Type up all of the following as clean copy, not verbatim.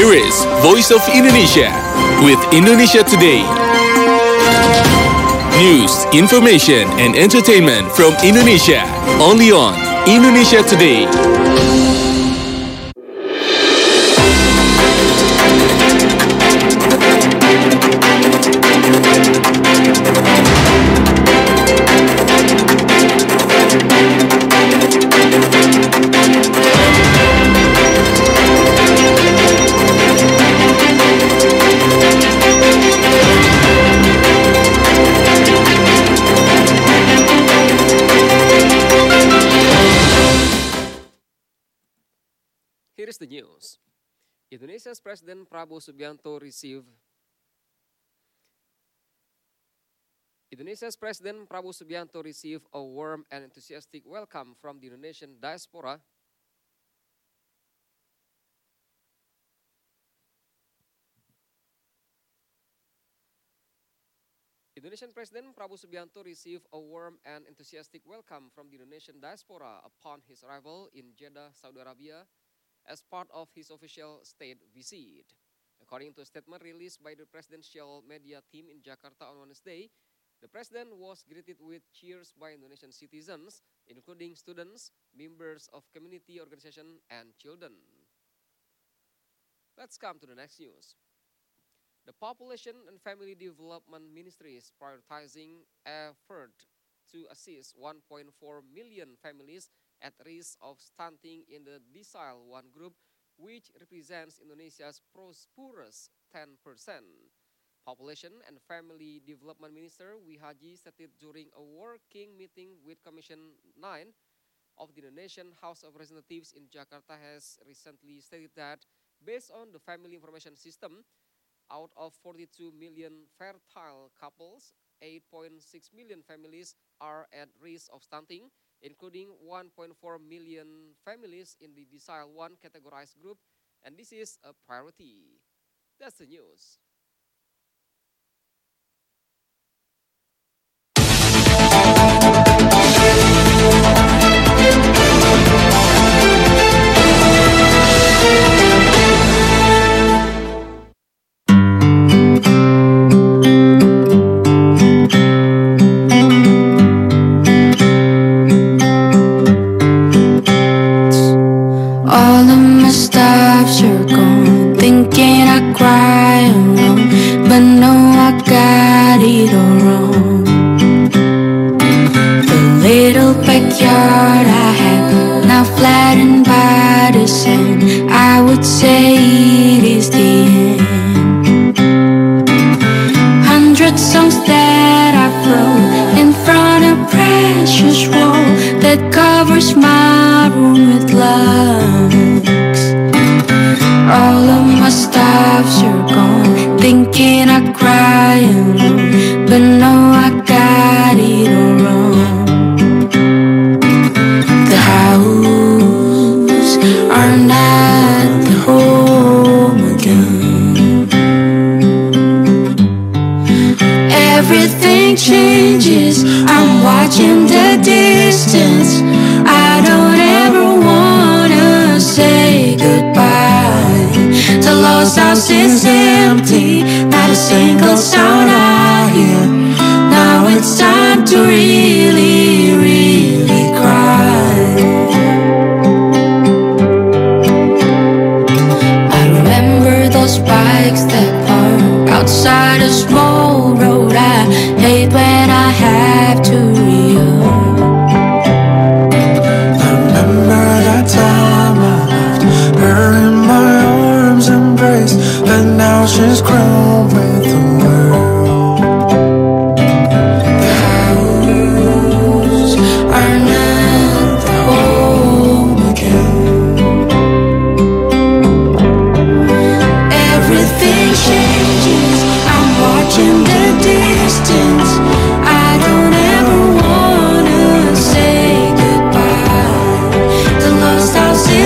Here is Voice of Indonesia with Indonesia Today. News, information, and entertainment from Indonesia. Only on Indonesia Today. Here is the news. Indonesia's President Prabowo Subianto received a warm and enthusiastic welcome from the Indonesian diaspora. Indonesian President Prabowo Subianto received a warm and enthusiastic welcome from the Indonesian diaspora upon his arrival in Jeddah, Saudi Arabia, as part of his official state visit. According to a statement released by the presidential media team in Jakarta on Wednesday, the president was greeted with cheers by Indonesian citizens, including students, members of community organizations, and children. Let's come to the next news. The Population and Family Development Ministry is prioritizing effort to assist 1.4 million families at risk of stunting in the Decile 1 group, which represents Indonesia's poorest 10%. Population and Family Development Minister Wihaji stated during a working meeting with Commission 9 of the Indonesian House of Representatives in Jakarta has recently stated that based on the Family Information System, out of 42 million fertile couples, 8.6 million families are at risk of stunting, including 1.4 million families in the Decile 1 categorized group, and this is a priority. That's the news.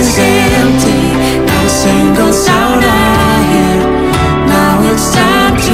Single sound I hear. Now it's time to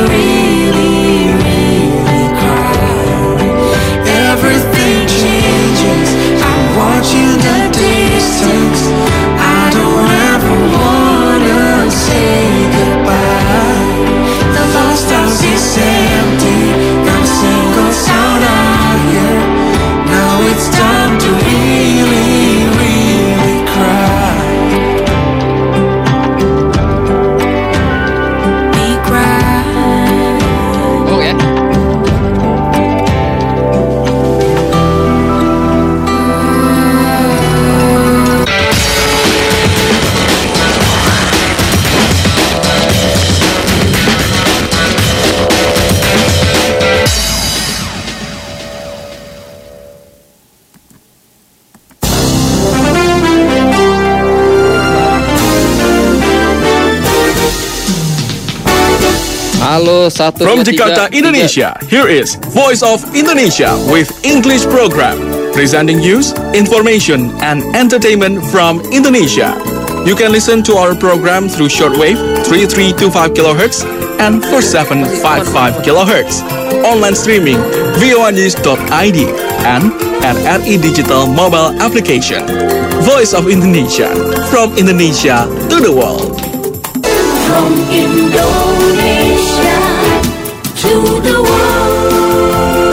Halo, 1, From 2, 3, Jakarta, 3. Indonesia, here is Voice of Indonesia with English program, presenting news, information, and entertainment from Indonesia. You can listen to our program through shortwave 3325 kHz and 4755 kHz, online streaming voanews.id, and at RI Digital mobile application. Voice of Indonesia, from Indonesia to the world. From Indonesia to the world.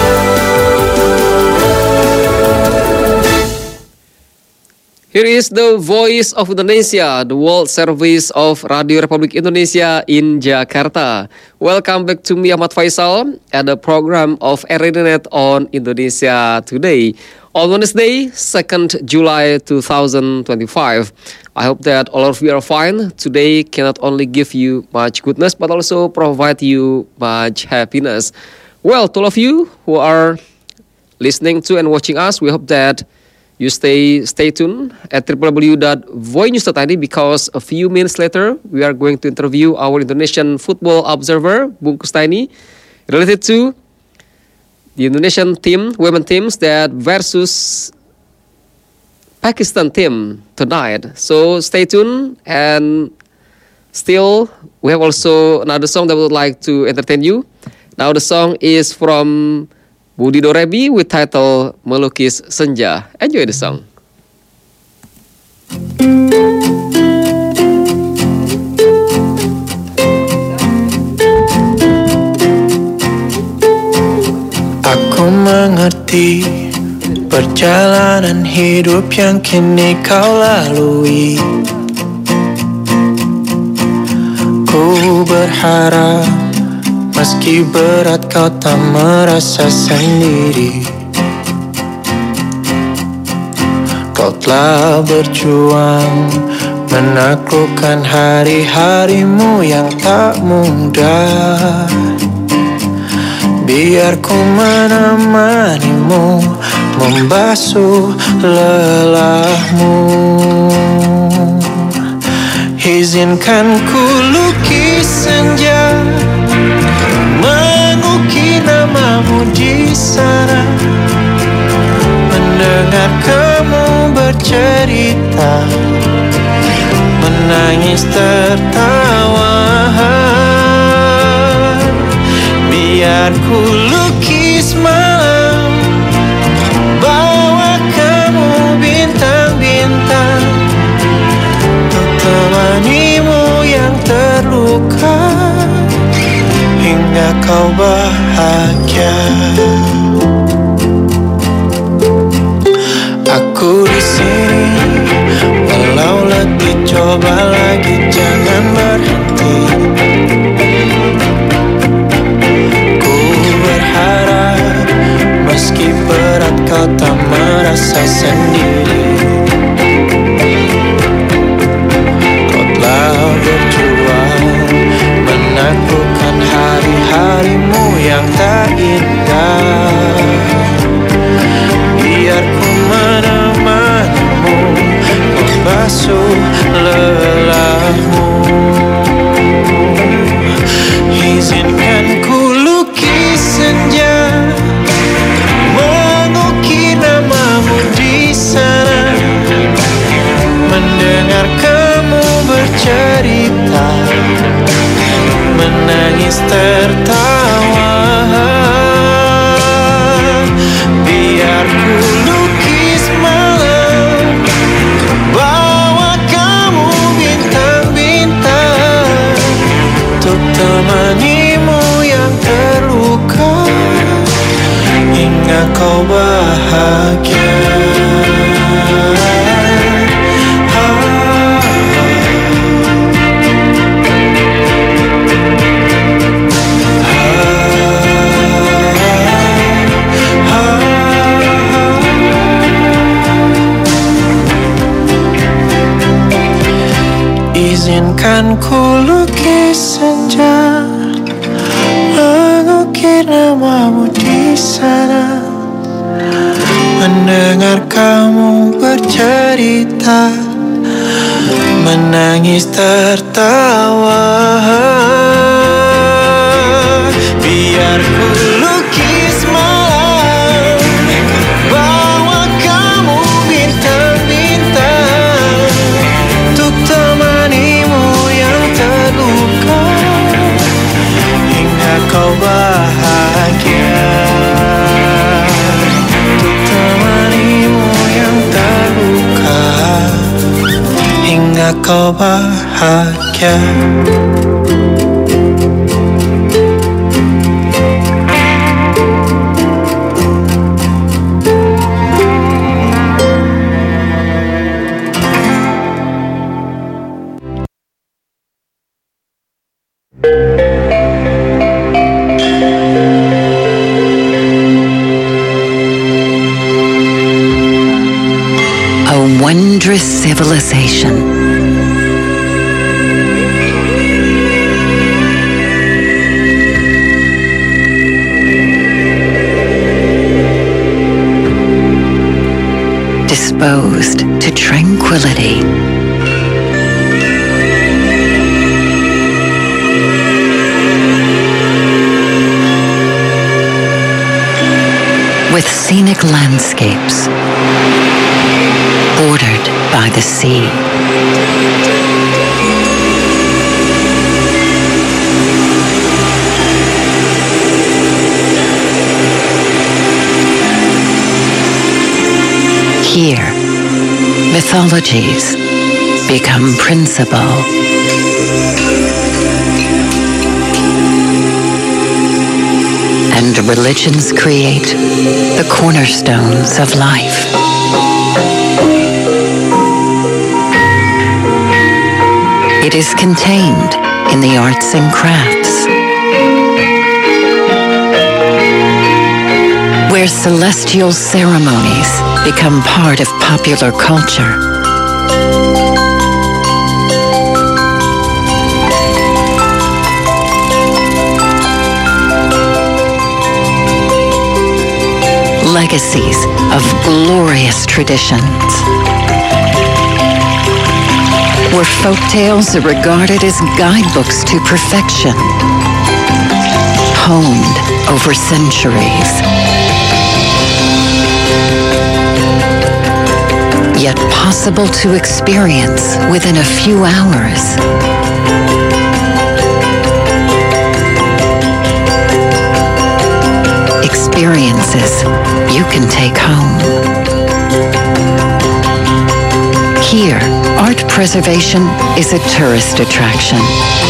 Here is the Voice of Indonesia, the world service of Radio Republik Indonesia in Jakarta. Welcome back to me, Ahmad Faisal, at the program of RRI.net on Indonesia Today. On Wednesday, 2nd July 2025. I hope that all of you are fine. Today cannot only give you much goodness, but also provide you much happiness. Well, to all of you who are listening to and watching us, we hope that you stay tuned at www.voinews.id, because a few minutes later, we are going to interview our Indonesian football observer, Bung Kustaini, related to the Indonesian team, women teams, that versus Pakistan team tonight. So stay tuned, and still we have also another song that we would like to entertain you. Now the song is from Budi Dorebi with title Melukis Senja. Enjoy the song. Aku mengerti perjalanan hidup yang kini kau lalui. Ku berharap meski berat kau tak merasa sendiri. Kau telah berjuang menaklukkan hari-harimu yang tak mudah. Biar ku menemanimu, membasuh lelahmu. Izinkan ku lukis senja, mengukir namamu di sana, mendengar kamu bercerita, menangis tertawa. Biar ku lukis malam, bawa kamu bintang-bintang, untuk temanimu yang terluka hingga kau bahagia. Aku di sini, walau letih coba lagi, jangan berhenti. Ku berharap meski berat kau tak merasa sendiri. Kau telah berjuang menaklukkan hari-harimu yang tak indah. Biar ku menemanimu, membasuh lelahmu. Izinkan ku lukis senja, mengukir namamu di sana, mendengar kamu bercerita, menangis tertawa. Biar ku lukis malam, bawa kamu bintang-bintang, untuk temanimu yang terluka hingga kau bahagia. Izinkan ku lukis senja, mengukir namamu di sana, mendengar kamu bercerita, menangis tertawa. 더 바hagia. A wondrous civilization. Disposed to tranquility. With scenic landscapes bordered by the sea. Here, mythologies become principle. And religions create the cornerstones of life. It is contained in the arts and crafts, where celestial ceremonies become part of popular culture. Legacies of glorious traditions, where folktales are regarded as guidebooks to perfection, honed over centuries, yet possible to experience within a few hours. Experiences you can take home. Here, art preservation is a tourist attraction.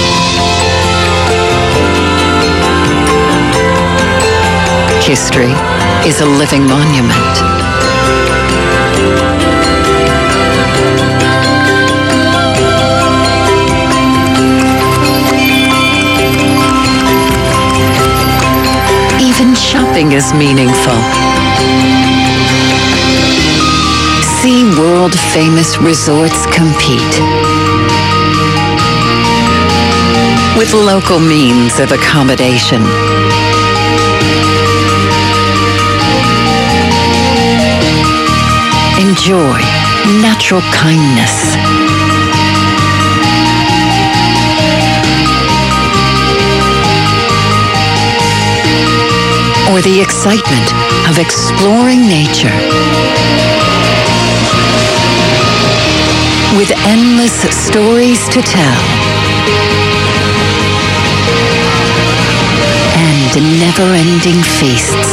History is a living monument. Even shopping is meaningful. See world-famous resorts compete with local means of accommodation. Enjoy natural kindness. Or the excitement of exploring nature. With endless stories to tell. And never-ending feasts.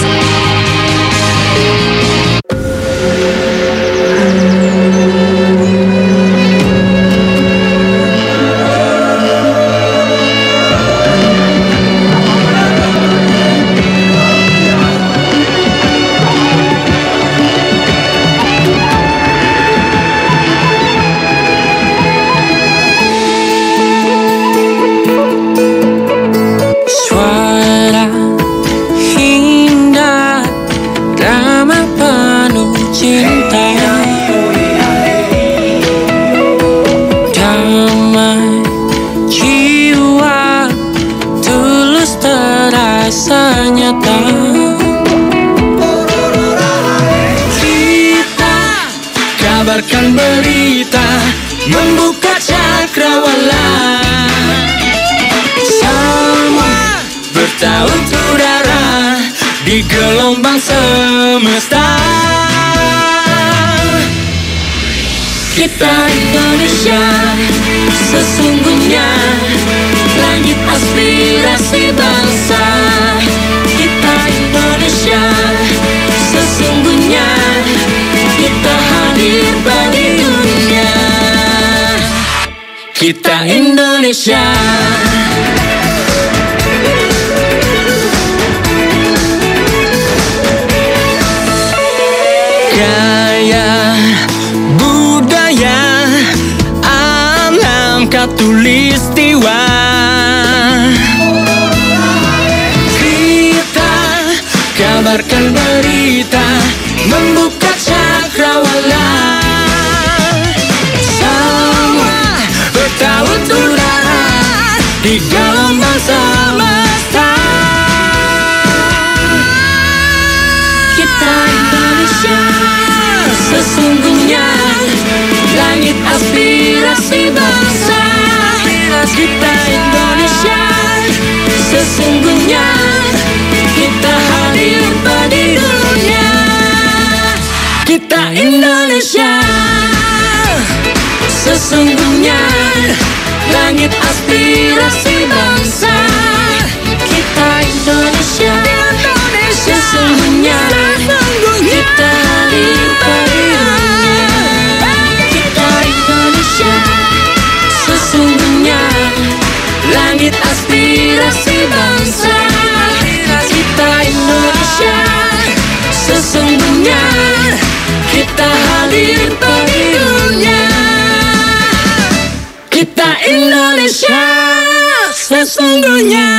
Kabarkan berita, membuka cakrawala. Semua bertaut udara di gelombang semesta. Kita Indonesia, sesungguhnya langit aspirasi bangsa. Kita Indonesia, sesungguhnya kita hadir bagi dunia. kita Indonesia. Gaya budaya alam katulistiwa, kita kabarkan berita, membuka cakrawala. Semua bertaut-tauran di gelombang semesta. Kita Indonesia, sesungguhnya langit aspirasi bangsa. Kita Indonesia, sesungguhnya kita hadir pada dunia. Kita Indonesia, sesungguhnya langit aspirasi bangsa. Kita Indonesia, sesungguhnya kita hadir pada dunia. Kita Indonesia, sesungguhnya langit aspirasi bangsa. Kita Indonesia, sesungguhnya kita hadir pada dunia. Kita Indonesia, sesungguhnya.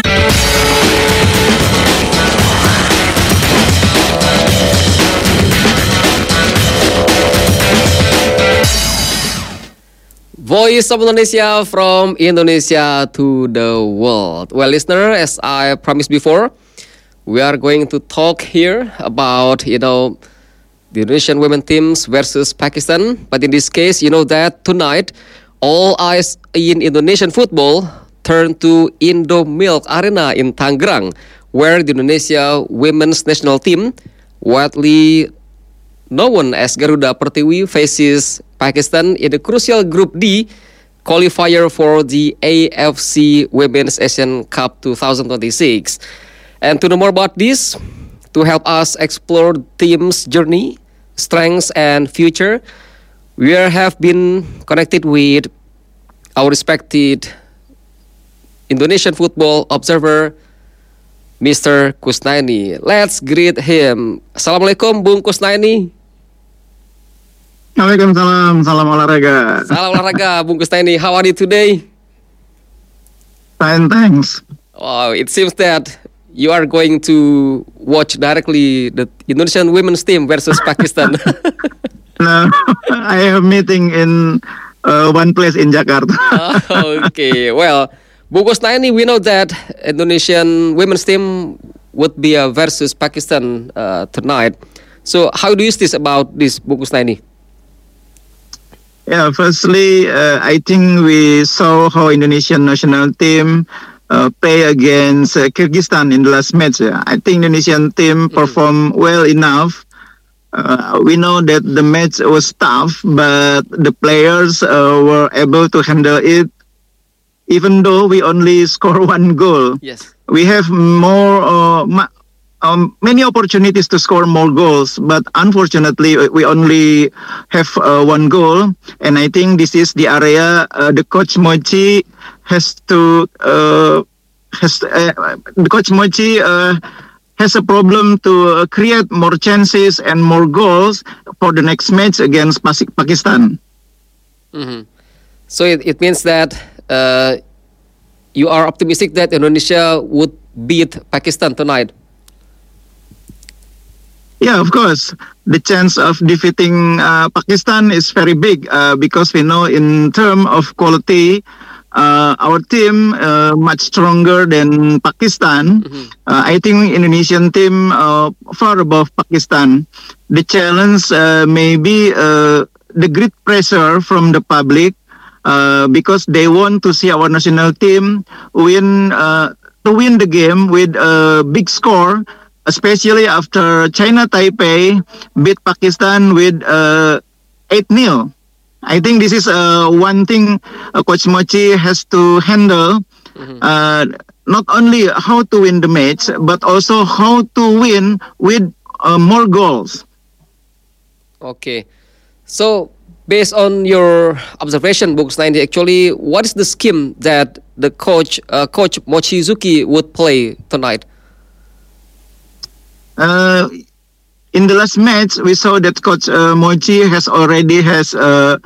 Voice of Indonesia from Indonesia to the world. Well, listener, as I promised before, we are going to talk here about, the Indonesian women teams versus Pakistan. But in this case, you know that tonight, all eyes in Indonesian football turn to Indomilk Arena in Tangerang, where the Indonesia women's national team, widely known as Garuda Pertiwi, faces Pakistan in the crucial Group D qualifier for the AFC Women's Asian Cup 2026. And to know more about this, to help us explore the team's journey, strengths, and future, we have been connected with our respected Indonesian football observer, Mr. Kusnaini. Let's greet him. Assalamualaikum, Bung Kusnaini. Waalaikumsalam, salam olahraga. Salam olahraga, Bung Kusnaini. How are you today? Fine, thanks. Oh, it seems that you are going to watch directly the Indonesian women's team versus Pakistan. No, I have a meeting in one place in Jakarta. Okay, well, Bung Kusnaini, we know that Indonesian women's team would be versus Pakistan tonight. So how do you see this about this, Bung Kusnaini? Yeah, firstly, I think we saw how Indonesian national team play against Kyrgyzstan in the last match. I think Indonesian team performed well enough. We know that the match was tough, but the players were able to handle it. Even though we only score one goal, Yes. we have many opportunities to score more goals, but unfortunately, we only have one goal. And I think this is the area the coach Mochi has to the coach Mochi has a problem to create more chances and more goals for the next match against Pakistan. Mm-hmm. So it means that you are optimistic that Indonesia would beat Pakistan tonight. Yeah, of course. The chance of defeating Pakistan is very big because we know in terms of quality, our team much stronger than Pakistan. I think Indonesian team far above Pakistan. The challenge may be the great pressure from the public because they want to see our national team win to win the game with a big score, especially after China Taipei beat Pakistan with 8-0. I think this is one thing Coach Mochi has to handle. Not only how to win the match, but also how to win with more goals. Okay. So Based on your observation, Books 90, actually, what is the scheme that the coach Mochizuki would play tonight? In the last match, we saw that Coach Mochi already has a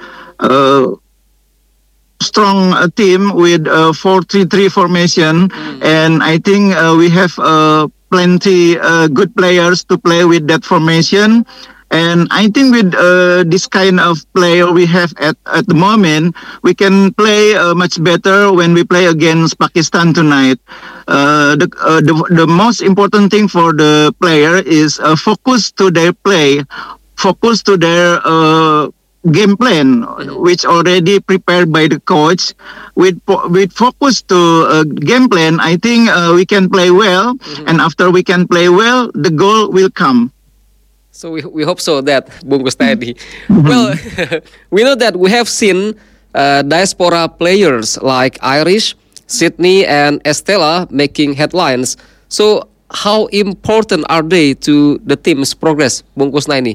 strong team with 4-3-3 formation, and I think we have plenty good players to play with that formation. And I think with this kind of player we have at the moment, we can play much better when we play against Pakistan tonight. The most important thing for the player is focus to their play, focus to their game plan, which already prepared by the coach. With focus to game plan, I think we can play well, and after we can play well, the goal will come. So we hope so that Bungkus Teddy. Well, we know that we have seen diaspora players like Irish, Sydney, and Estella making headlines. So how important are they to the team's progress, Bungkus Naini?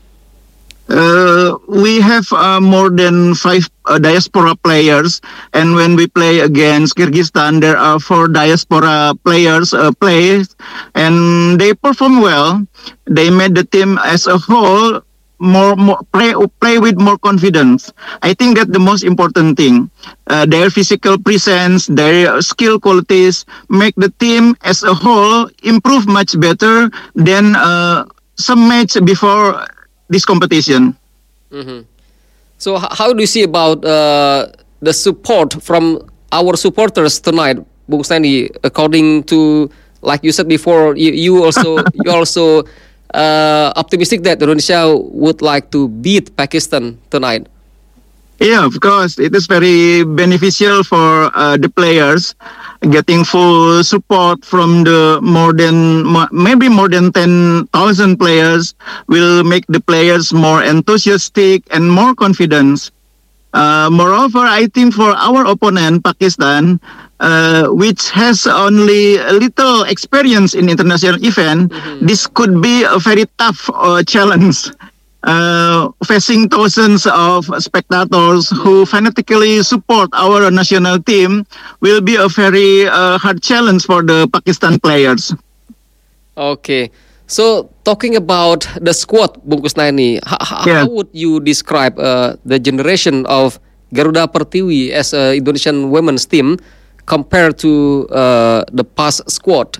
We have more than 5 diaspora players, and when we play against Kyrgyzstan, there are 4 diaspora players play, and they perform well. They made the team as a whole play with more confidence. I think that's the most important thing. Their physical presence, their skill qualities make the team as a whole improve much better than some match before this competition. So how do you see about the support from our supporters tonight, Bung Stanley? According to, like you said before, you also optimistic that Indonesia would like to beat Pakistan tonight. Yeah, of course. It is very beneficial for the players. Getting full support from the maybe more than 10,000 players will make the players more enthusiastic and more confident. Moreover, I think for our opponent, Pakistan, which has only a little experience in international event, this could be a very tough challenge. Facing thousands of spectators who fanatically support our national team will be a very hard challenge for the Pakistan players. Okay. So, talking about the squad, Bungkus Naini, how would you describe the generation of Garuda Pertiwi as an Indonesian women's team compared to the past squad?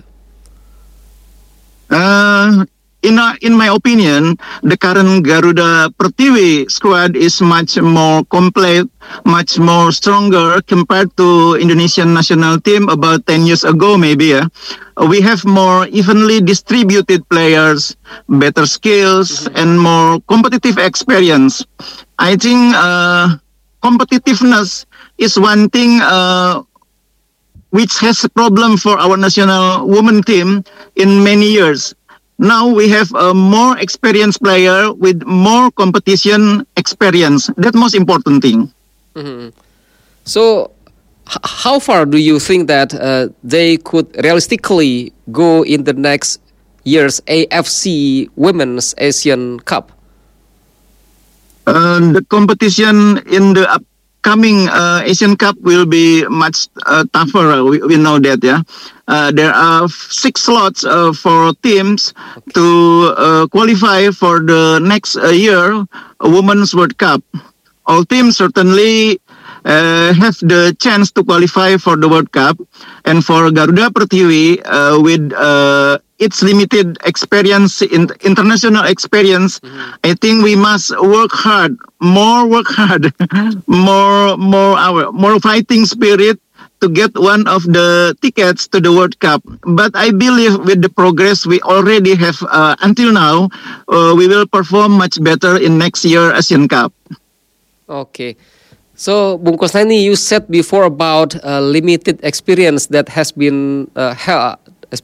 In my opinion, the current Garuda Pertiwi squad is much more complete, much more stronger compared to Indonesian national team about 10 years ago maybe. We have more evenly distributed players, better skills, and more competitive experience. I think competitiveness is one thing which has a problem for our national women team in many years. Now we have a more experienced player with more competition experience. That's the most important thing. So, how far do you think that they could realistically go in the next year's AFC Women's Asian Cup? The competition in the upcoming Asian Cup will be much tougher. We know that, yeah. There are 6 slots for teams to qualify for the next year Women's World Cup. All teams certainly have the chance to qualify for the World Cup. And for Garuda Pertiwi, with its limited experience, international experience, I think we must work hard, more fighting spirit to get one of the tickets to the World Cup. But I believe with the progress we already have until now, we will perform much better in next year Asian Cup. Okay. So, Bung Kosnani, you said before about limited experience that has been had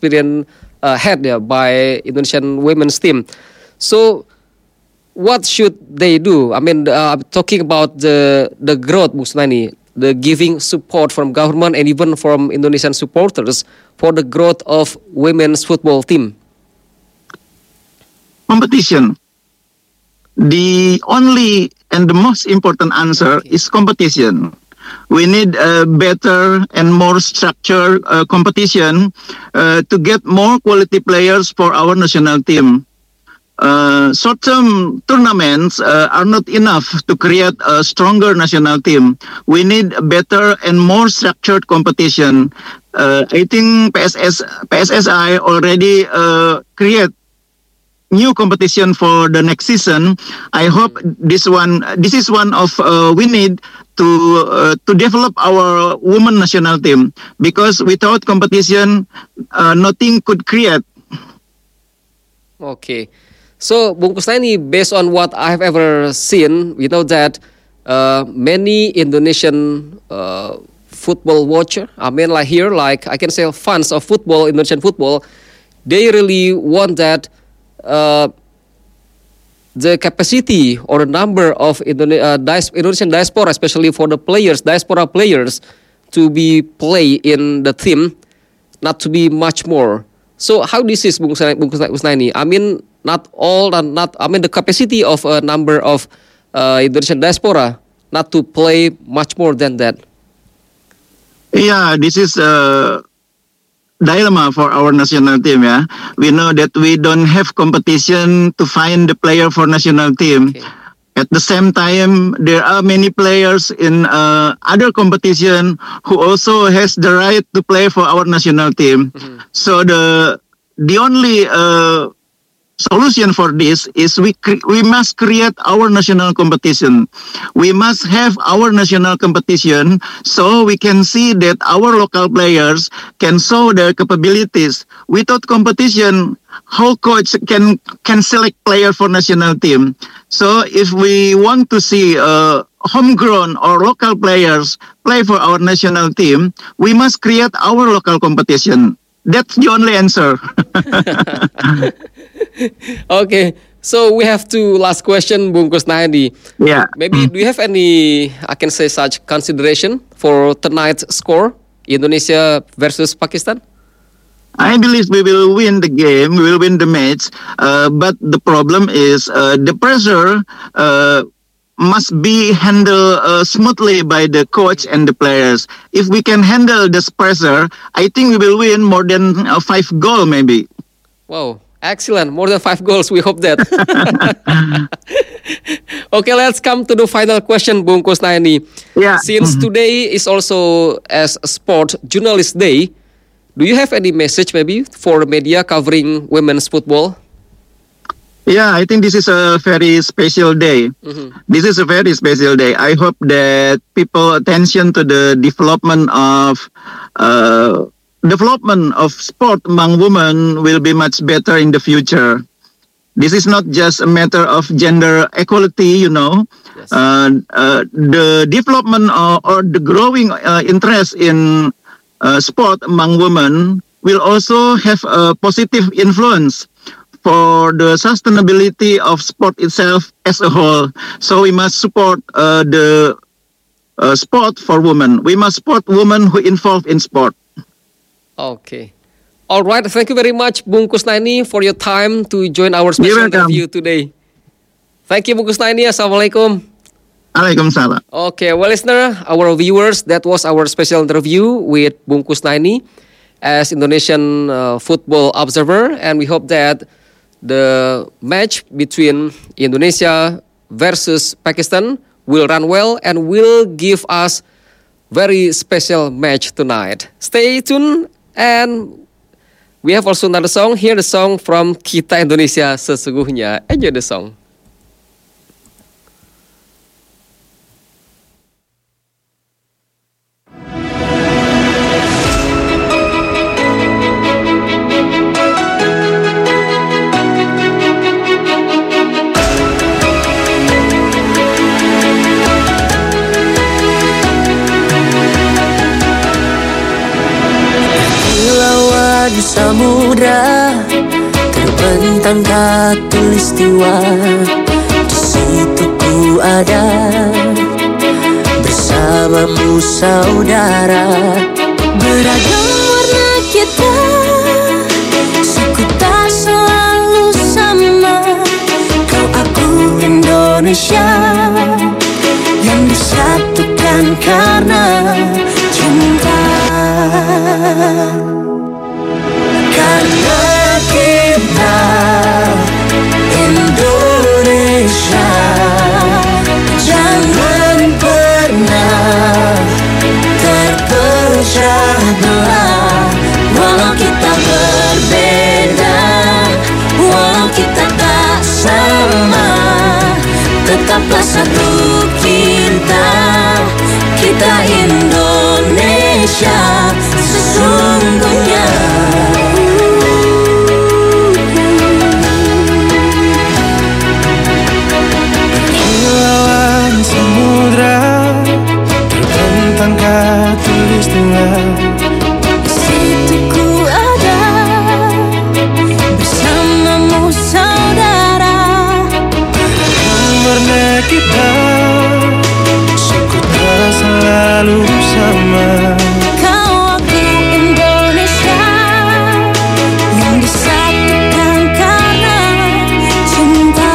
by Indonesian women's team. So, what should they do? I mean, talking about the growth, Bung Kosnani, the giving support from government and even from Indonesian supporters for the growth of women's football team. Competition. The only and the most important answer is competition. We need a better and more structured competition to get more quality players for our national team. Short-term tournaments are not enough to create a stronger national team. We need a better and more structured competition. I think PSSI already create new competition for the next season. I hope this is one of we need to develop our women national team, because without competition, nothing could create. Okay. So, Bung Kusnaini, based on what I have ever seen, we know that many Indonesian football watcher, I mean, like here, like I can say fans of football, Indonesian football, they really want that the capacity or the number of Indonesian diaspora, especially for the players, diaspora players, to be play in the team, not to be much more. So how this is, Bung Kusnaini? I mean, the capacity of a number of Indonesian diaspora not to play much more than that. Yeah, this is a dilemma for our national team. Yeah, we know that we don't have competition to find the player for national team. Okay. At the same time, there are many players in other competition who also has the right to play for our national team. Mm-hmm. So the only solution for this is we must create our national competition. We must have our national competition so we can see that our local players can show their capabilities. Without competition, how coach can select player for national team? So if we want to see homegrown or local players play for our national team, we must create our local competition. That's the only answer. Okay, so we have two last question, Bung Kusnaini. Yeah. Maybe do you have any, I can say, such consideration for tonight's score, Indonesia versus Pakistan? I believe we will win the game, we will win the match. But the problem is the pressure must be handled smoothly by the coach and the players. If we can handle this pressure, I think we will win more than 5 goals maybe. Wow, excellent. More than 5 goals. We hope that. Okay, let's come to the final question, Bung Kusnaini. Yeah. Since today is also as a sport journalist day, do you have any message maybe for media covering women's football? Yeah, I think this is a very special day. Mm-hmm. This is a very special day. I hope that people attention to the development of sport among women will be much better in the future. This is not just a matter of gender equality, you know. Yes. The development or the growing interest in sport among women will also have a positive influence for the sustainability of sport itself as a whole. So we must support the sport for women. We must support women who involved in sport. Okay. All right. Thank you very much, Bung Kusnaini, for your time to join our special interview today. Thank you, Bung Kusnaini. Assalamualaikum. Waalaikumsalam. Okay, well, listener, our viewers, that was our special interview with Bung Kusnaini as Indonesian football observer, and we hope that the match between Indonesia versus Pakistan will run well and will give us very special match tonight. Stay tuned, and we have also another song. Here the song from Kita Indonesia Sesungguhnya. Enjoy the song. Di samudra terbentang khatulistiwa, di situ ku ada bersamamu saudara. Beragam warna kita, suku tak selalu sama. Kau aku Indonesia. Karena kita Indonesia, jangan pernah terpecah belah. Walau kita berbeda, walau kita tak sama, tetaplah satu kita Indonesia sesungguhnya. Lawan samudra terbentang khatulistiwa. Di situ ku ada bersamamu saudara. Warna kita suku tak selalu sama. Kau aku Indonesia yang disatukan karena cinta.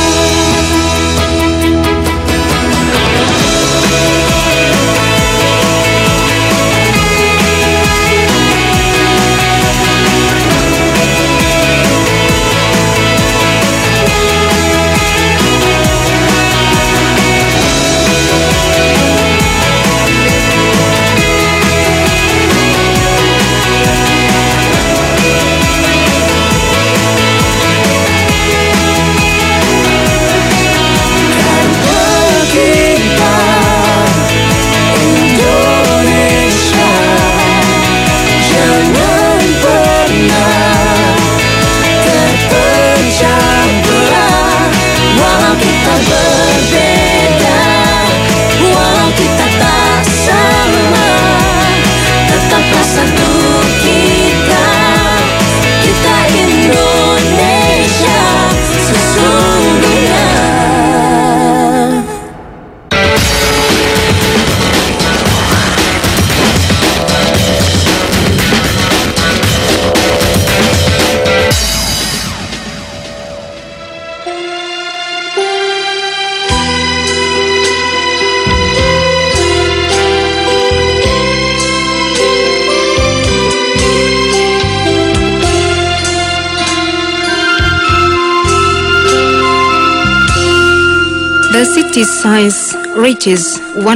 The city size reaches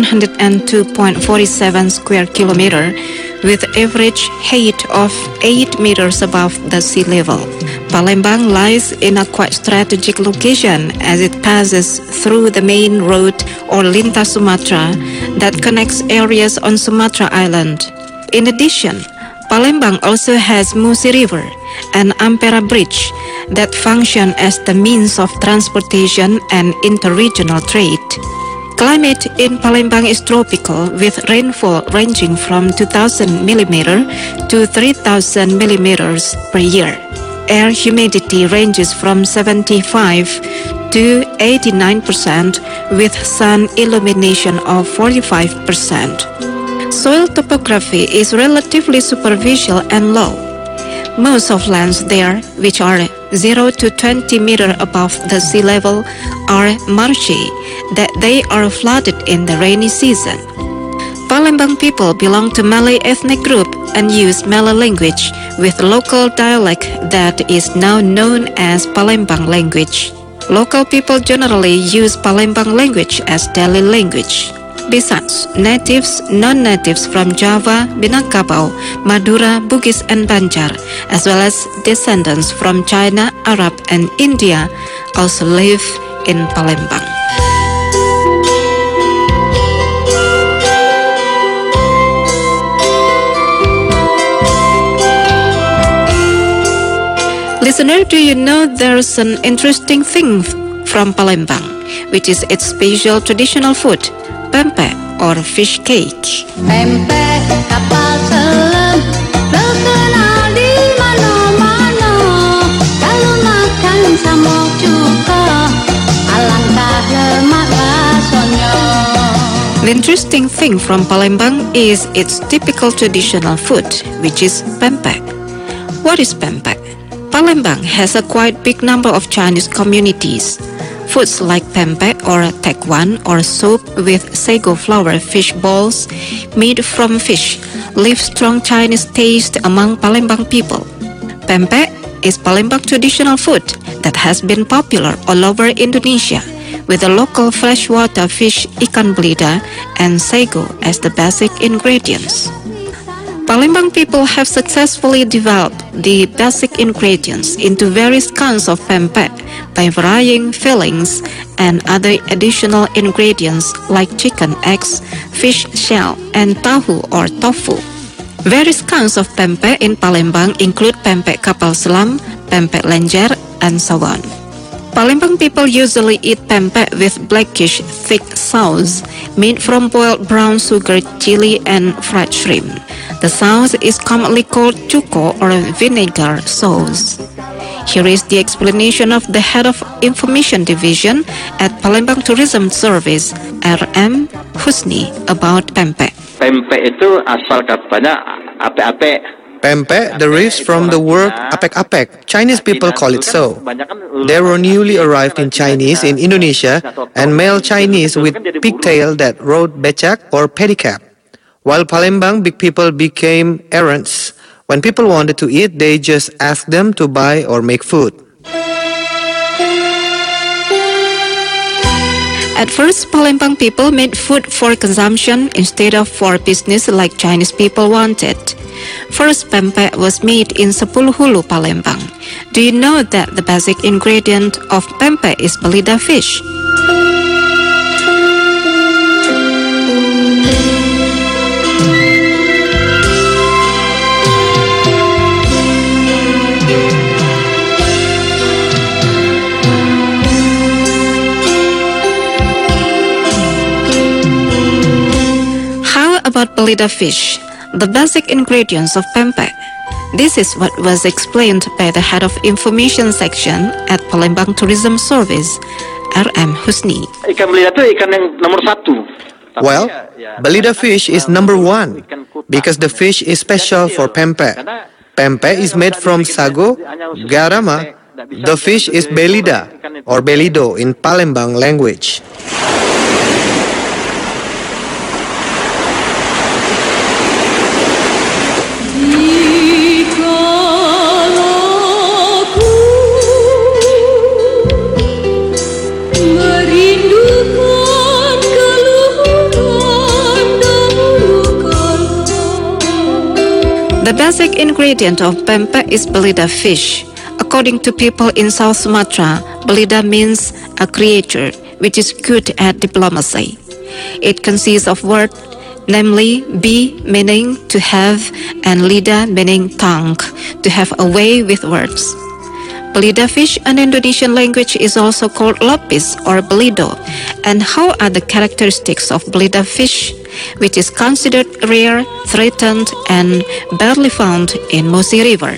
102.47 square kilometer with average height of 8 meters above the sea level. Palembang lies in a quite strategic location as it passes through the main road or Lintas Sumatra that connects areas on Sumatra Island. In addition, Palembang also has Musi River and Ampera Bridge that function as the means of transportation and interregional trade. Climate in Palembang is tropical with rainfall ranging from 2,000 mm to 3,000 mm per year. Air humidity ranges from 75 to 89% with sun illumination of 45%. Soil topography is relatively superficial and low. Most of lands there, which are 0 to 20 meters above the sea level, are marshy, that they are flooded in the rainy season. Palembang people belong to Malay ethnic group and use Malay language with local dialect that is now known as Palembang language. Local people generally use Palembang language as daily language. Besides, natives, non-natives from Java, Minangkabau, Madura, Bugis, and Banjar, as well as descendants from China, Arab, and India, also live in Palembang. Listener, do you know there's an interesting thing from Palembang, which is its special traditional food, pempek or fish cake? Pempek kapal selam terkenal di mana-mana. Kalau makan sama cuka, alangkah lemak rasanya. The interesting thing from Palembang is its typical traditional food, which is pempek. What is pempek? Palembang has a quite big number of Chinese communities. Foods like pempek or tekwan or soup with sago flour fish balls made from fish leave strong Chinese taste among Palembang people. Pempek is Palembang traditional food that has been popular all over Indonesia, with the local freshwater fish ikan belida and sago as the basic ingredients. Palembang people have successfully developed the basic ingredients into various kinds of pempek by varying fillings and other additional ingredients like chicken eggs, fish shell, and tahu or tofu. Various kinds of pempek in Palembang include pempek kapal selam, pempek lenjer, and so on. Palembang people usually eat pempek with blackish thick sauce made from boiled brown sugar, chili, and fried shrimp. The sauce is commonly called cuko or vinegar sauce. Here is the explanation of the head of Information Division at Palembang Tourism Service, RM Husni, about pempek. Pempek itu asal katanya ape-ape. Pempek derives from the word apek-apek. Chinese people call it so. There were newly arrived in Chinese in Indonesia and male Chinese with pigtail that rode becak or pedicab. While Palembang big people became errands. When people wanted to eat, they just asked them to buy or make food. At first, Palembang people made food for consumption instead of for business like Chinese people wanted. First, pempek was made in Sepuluhulu, Palembang. Do you know that the basic ingredient of pempek is belida fish? How about belida fish? The basic ingredients of pempek. This is what was explained by the head of information section at Palembang Tourism Service, RM Husni. Ikan belida itu ikan yang nomor 1. Well, belida fish is number 1 because the fish is special for pempek. Pempek is made from sago, garama. The fish is belida or belido in Palembang language. The basic ingredient of pempek is belida fish. According to people in South Sumatra, belida means a creature which is good at diplomacy. It consists of words, namely bi meaning to have and lida meaning tongue, to have a way with words. Belida fish in Indonesian language is also called lapis or belido. And how are the characteristics of belida fish, which is considered rare, threatened, and barely found in Musi River?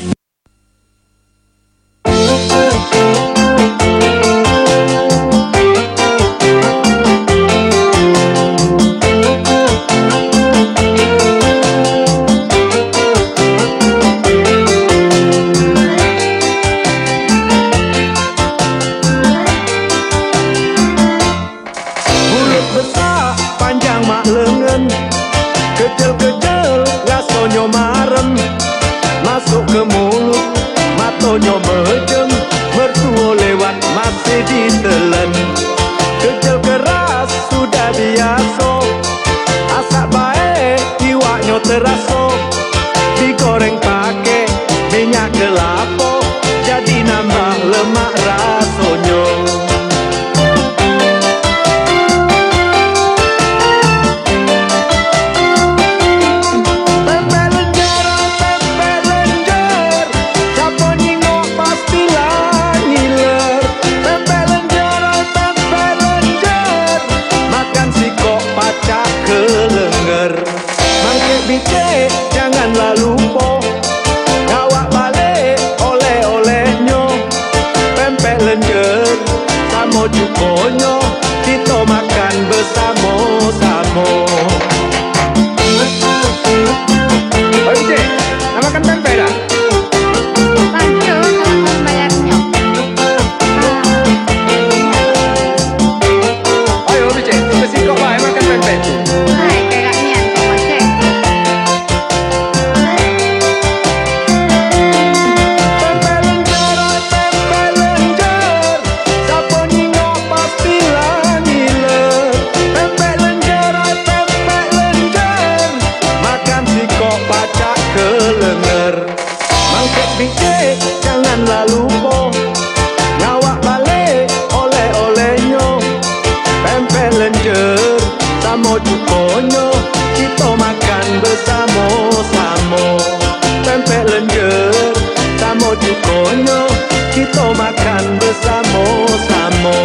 cukonyo, kita makan bersama-sama.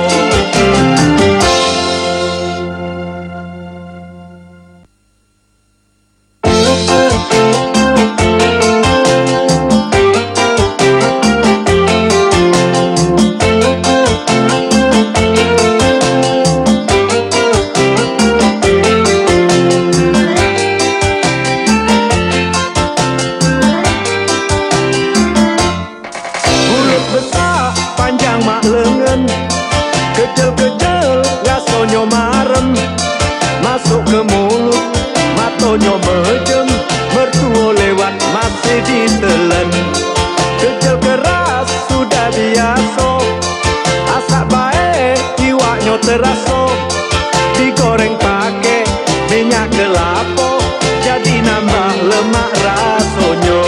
Masuk ke mulut, matonyo mejem, mertua lewat masih ditelan. Kecil keras sudah biasa, asak baik iwaknya terasa. Digoreng pakai minyak kelapa, jadi nambah lemak rasanya.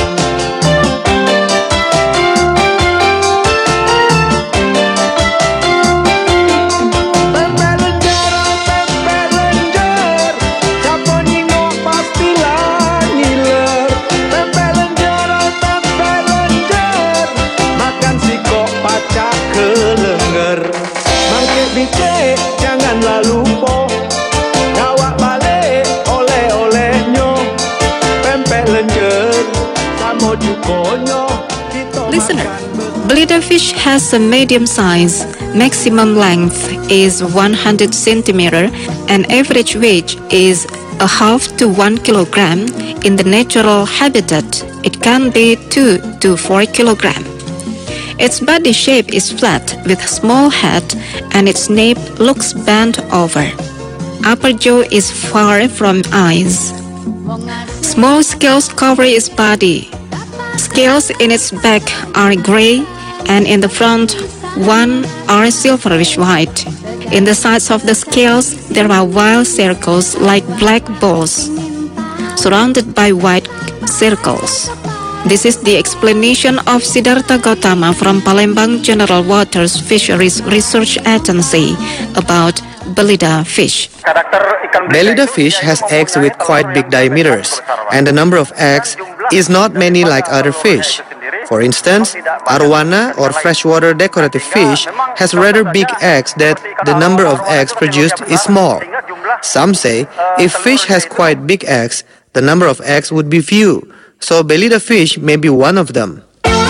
Janganlah lupa ngawak balik oleh-olehnya pempek lenjer sama cukonyo. Listener, Belida fish has a medium size. Maximum length is 100 centimeter and average weight is a half to 1 kilogram. In the natural habitat, it can be 2 to 4 kilogram. Its body shape is flat with small head and its nape looks bent over. Upper jaw is far from eyes. Small scales cover its body. Scales in its back are gray and in the front one are silverish white. In the sides of the scales there are wild circles like black balls surrounded by white circles. This is the explanation of Siddhartha Gautama from Palembang General Waters Fisheries Research Agency about Belida fish. Belida fish has eggs with quite big diameters, and the number of eggs is not many like other fish. For instance, arowana or freshwater decorative fish has rather big eggs that the number of eggs produced is small. Some say if fish has quite big eggs, the number of eggs would be few. So Belida fish may be one of them.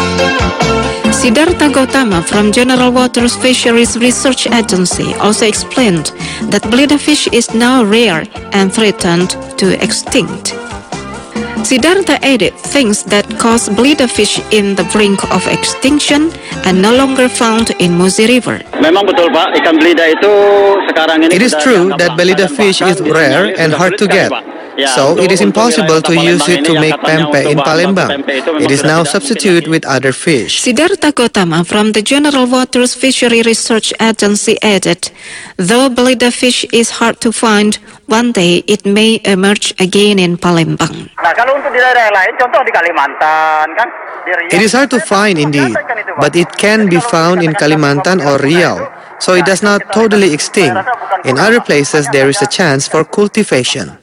Siddhartha Gautama from General Waters Fisheries Research Agency also explained that Belida fish is now rare and threatened to extinct. Siddhartha added things that cause Belida fish in the brink of extinction and no longer found in Musi River. Memang betul Pak, ikan belida itu sekarang ini. It is true that Belida fish is rare and hard to get. So it is impossible to use it to make pempek in Palembang. It is now substituted with other fish. Siddhartha Gautama from the General Waters Fishery Research Agency added, though Belida fish is hard to find, one day it may emerge again in Palembang. Nah, kalau untuk di daerah lain, contoh di Kalimantan kan? It is hard to find indeed, but it can be found in Kalimantan or Riau, so it does not totally extinct. In other places, there is a chance for cultivation.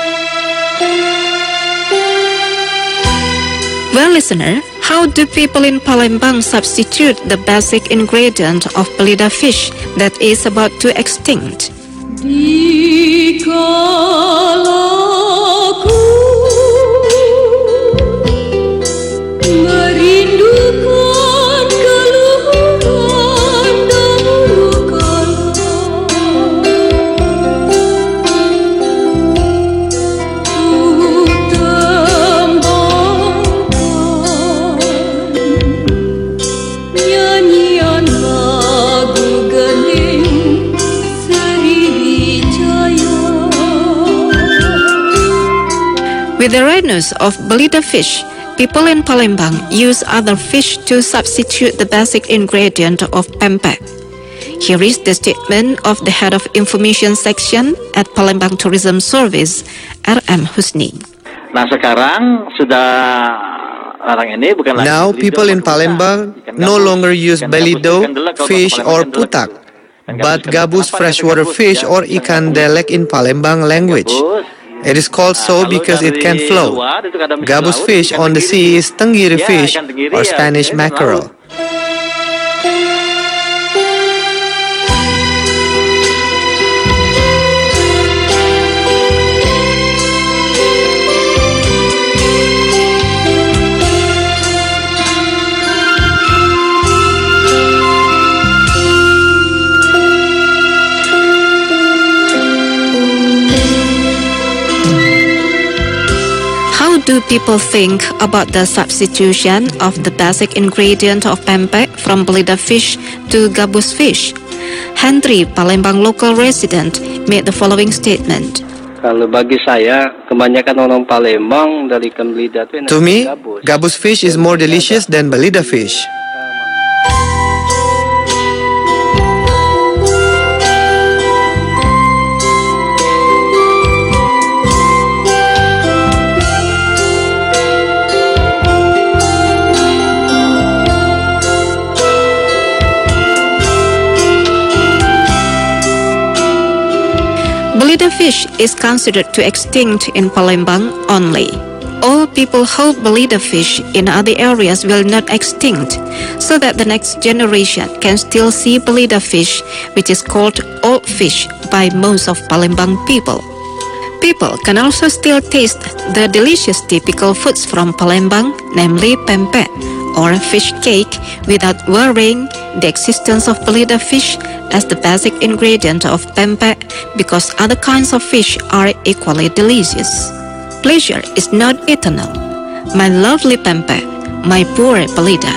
Well, listener, how do people in Palembang substitute the basic ingredient of Belida fish that is about to extinct? With the rareness of Belida fish, people in Palembang use other fish to substitute the basic ingredient of pempek. Here is the statement of the head of information section at Palembang Tourism Service, R.M. Husni. Nah sekarang sudah orang ini bukan lagi. Now people in Palembang no longer use belido fish or putak, but gabus freshwater fish or ikan delek in Palembang language. It is called so because it can float. Gabus fish on the sea is tenggiri fish or Spanish mackerel. How do people think about the substitution of the basic ingredient of pempek from belida fish to gabus fish? Henry, Palembang local resident, made the following statement. Kalau bagi saya, kebanyakan orang Palembang dari ikan belida itu To me, gabus fish is more delicious than belida fish. Belida fish is considered to extinct in Palembang only. All people hope belida fish in other areas will not extinct, so that the next generation can still see belida fish, which is called old fish by most of Palembang people. People can also still taste the delicious typical foods from Palembang, namely pempek, or fish cake, without worrying the existence of belida fish as the basic ingredient of pempek, because other kinds of fish are equally delicious. Pleasure is not eternal. My lovely pempek, my poor belida.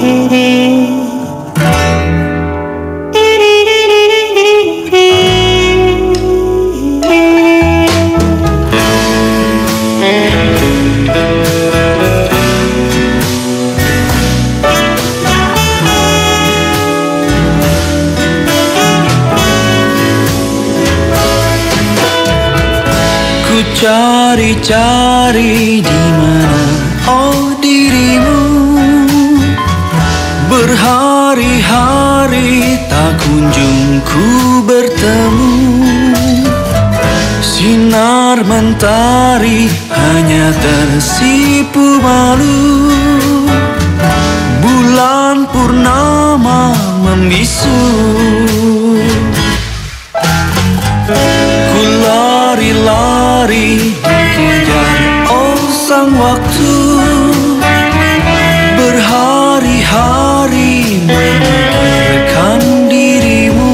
Cari-cari di mana oh dirimu, berhari-hari tak kunjung ku bertemu. Sinar mentari hanya tersipu malu, bulan purnama membisu. Ku lari-lari dikejar oh sang waktu, berhari-hari memikirkan dirimu.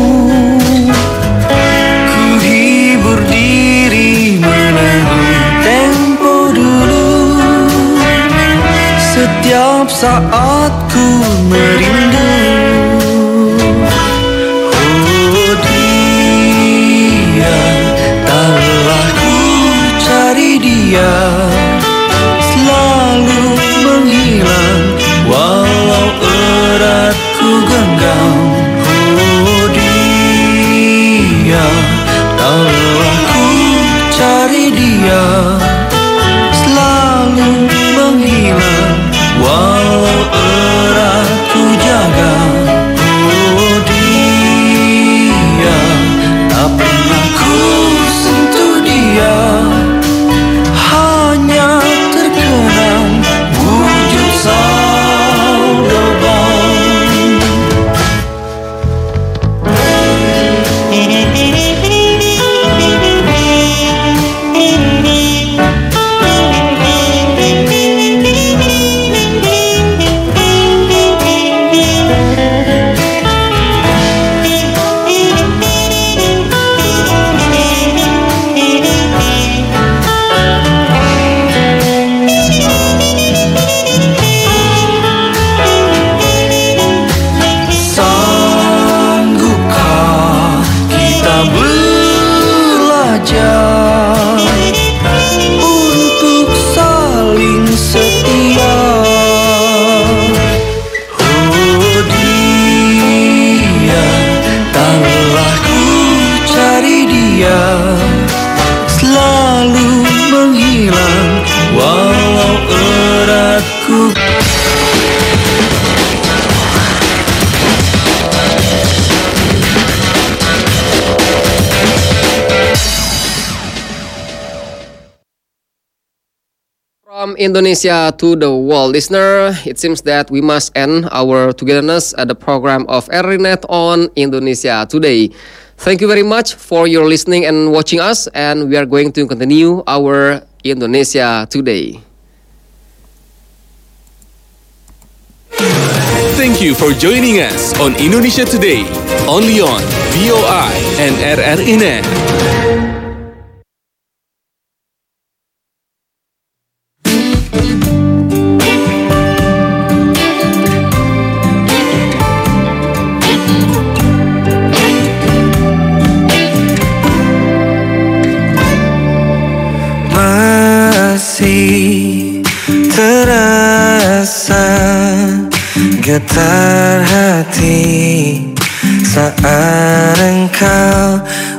Ku hibur diri menanggung tempo dulu, setiap saat ku merindu. Selalu menghilang walau erat ku genggam. Oh dia, tahulah ku cari dia, selalu menghilang walau erat ku jaga. Oh dia, tak pernah ku sentuh dia, hanya terkenang wujud saudoban. From Indonesia to the world, listener, it seems that we must end our togetherness at the program of Erinet on Indonesia Today. Thank you very much for your listening and watching us, and we are going to continue our Indonesia Today. Thank you for joining us on Indonesia Today, only on VOI and RRiNet. Terasa getar hati saat engkau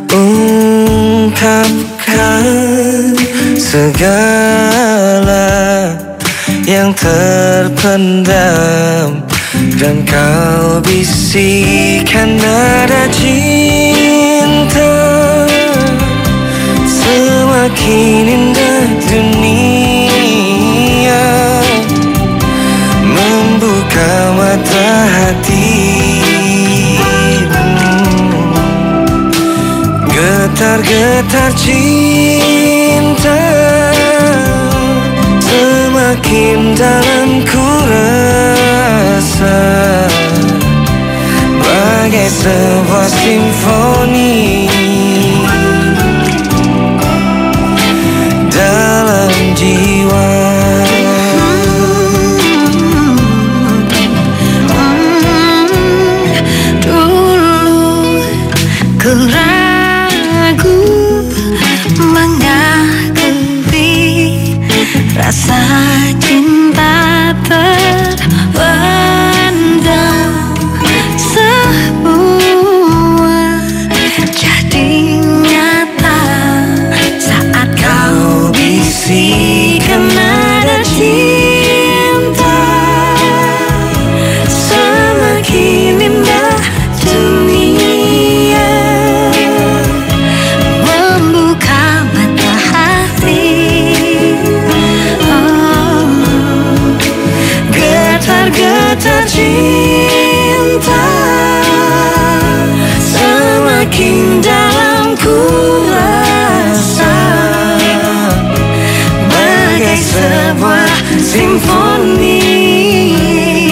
ungkapkan segala yang terpendam, dan kau bisikan nada cinta. Semakin indah dunia, membuka mata hatimu. Getar-getar cinta semakin dalam ku rasa, bagai sebuah simfoni dalam jiwa. bergetar jiwa.